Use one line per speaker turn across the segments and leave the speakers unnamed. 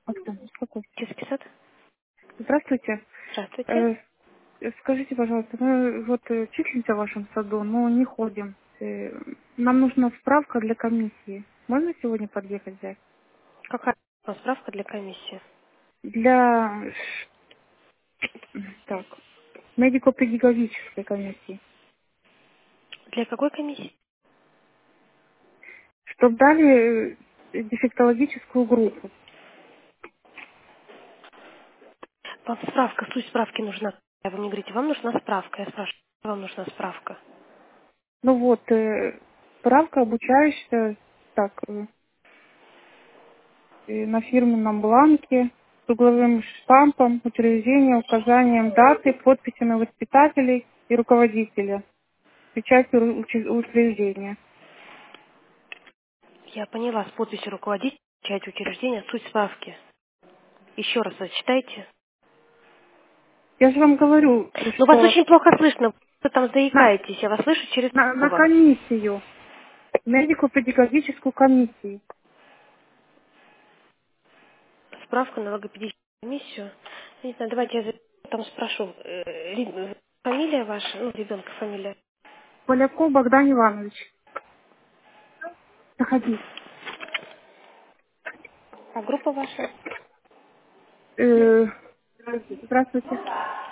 Успокойся.
Детский сад?
Здравствуйте.
Здравствуйте.
Э, Скажите, пожалуйста, мы вот числимся в вашем саду, но не ходим. Нам нужна справка для комиссии. Можно сегодня подъехать взять?
Какая у вас справка для комиссии?
Для так, медико-педагогической комиссии.
Для какой комиссии?
Чтоб дали дефектологическую группу.
Вам справка, суть справки нужна. Вы мне говорите, вам нужна справка. Я спрашиваю, вам нужна справка.
Ну вот, справка обучающая, так, на фирменном бланке с угловым штампом, учреждением, указанием даты, подписями воспитателей и руководителя, печатью учреждения.
Я поняла, с подписью руководителя, часть учреждения, суть справки. Еще раз зачитайте.
Я же вам говорю,
Но вас
что
очень плохо слышно. Вы там
на,
заикаетесь. Я вас слышу через
на
слово.
комиссию, медико-педагогическую комиссию.
Справка на логопедическую комиссию. Не знаю, давайте я там спрошу. Фамилия ваша? Ну, ребенка фамилия.
Поляков Богдан Иванович. Заходи.
А группа ваша?
Э, Здравствуйте.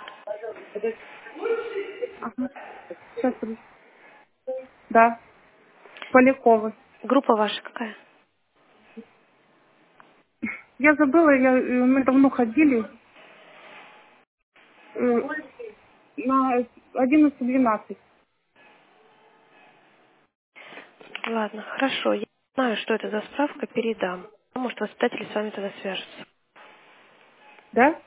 Ага. Сейчас, подожди. Да, Поляковы.
Группа ваша какая?
Я забыла, мы давно ходили. На 11-12.
Ладно, хорошо. Я знаю, что это за справка, передам. Может, воспитатели с вами тогда свяжутся.
Да?